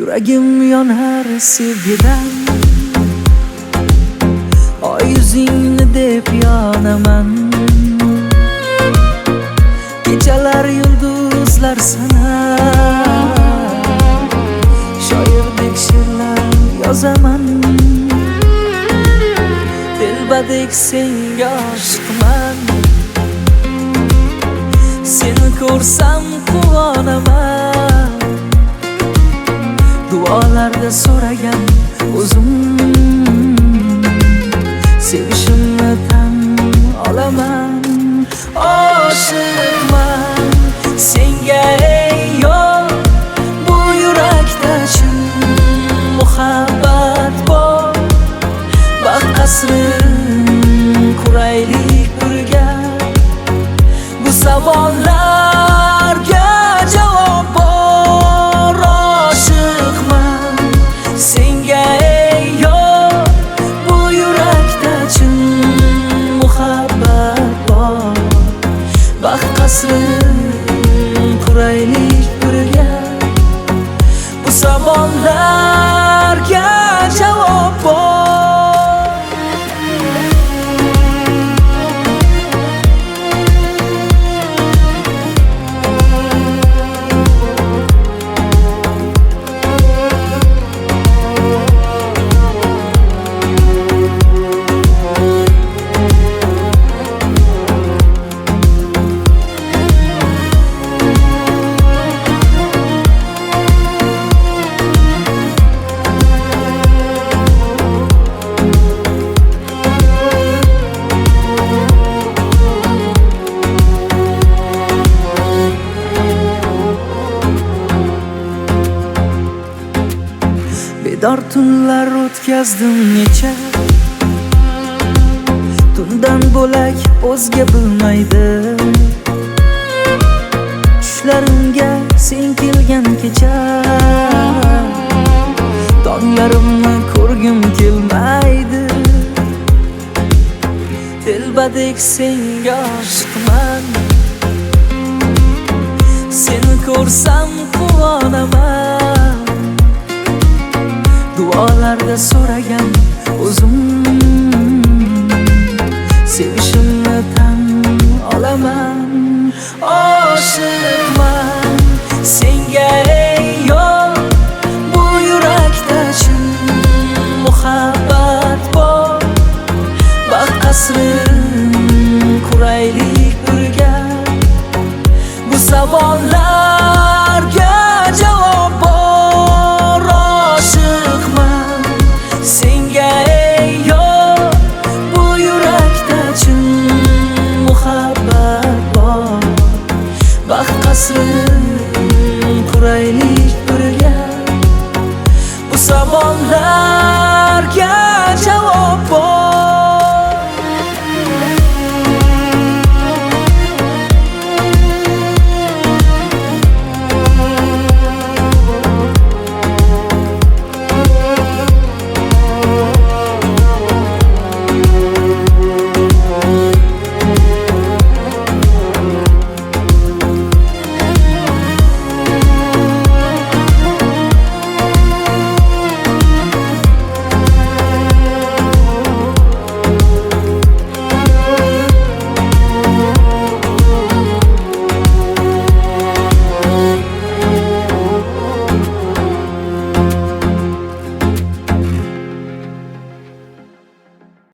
Yuragim yonar sevgidan, oy yuzingni deb yonaman. Kechalar yulduzlar sanar, shoirdek she'rlar yozaman. Dilbadek senga oshiqman, seni ko'rsam quvonaman. Duolarda so'ragan o'zim, sevishimni tan olaman. Oshiqman senga ey yo'l, bu yurakda chin muhabbat bor. Baxt qasrin quraylik birga, bu savollarga javob bor. Oshiqman senga ey yo'l, bu yurakda chin muhabbat bor. Baxt qasrin quraylik birga, bu savollarga javob bor. Bedor tunlar o'tkazdim necha, tundan bo'lak o'zga bilmaydi. Tushlarimga sen kelgan kecha, tonglarimni ko'rgim kelmaydi. Dilbadek senga oshiqman, seni ko'rsam quvonaman. Duolarda so'ragan o'zim, sevishimni tan olaman. Oshiqman senga ey yo'l, bu yurakda chin muhabbat bor. Baxt qasrin quraylik birga, bu savollarga javob bor. Oshiqman senga ey yo'l, bu yurakda chin muhabbat bor. Baxt qasrin